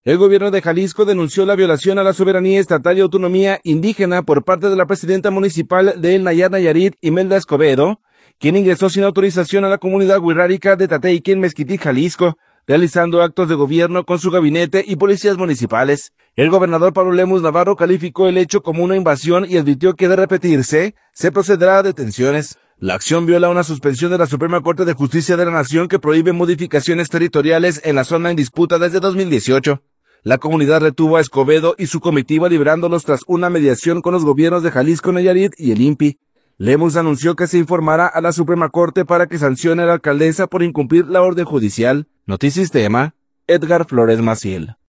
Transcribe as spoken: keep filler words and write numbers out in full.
El gobierno de Jalisco denunció la violación a la soberanía estatal y autonomía indígena por parte de la presidenta municipal de El Nayar Nayarit, Imelda Escobedo, quien ingresó sin autorización a la comunidad wixárika de Tateiquín, Mezquitic, Jalisco, realizando actos de gobierno con su gabinete y policías municipales. El gobernador Pablo Lemus Navarro calificó el hecho como una invasión y advirtió que de repetirse, se procederá a detenciones. La acción viola una suspensión de la Suprema Corte de Justicia de la Nación que prohíbe modificaciones territoriales en la zona en disputa desde dos mil dieciocho. La comunidad retuvo a Escobedo y su comitiva liberándolos tras una mediación con los gobiernos de Jalisco, Nayarit y el I N P I. Lemus anunció que se informará a la Suprema Corte para que sancione a la alcaldesa por incumplir la orden judicial. Notisistema, Edgar Flores Maciel.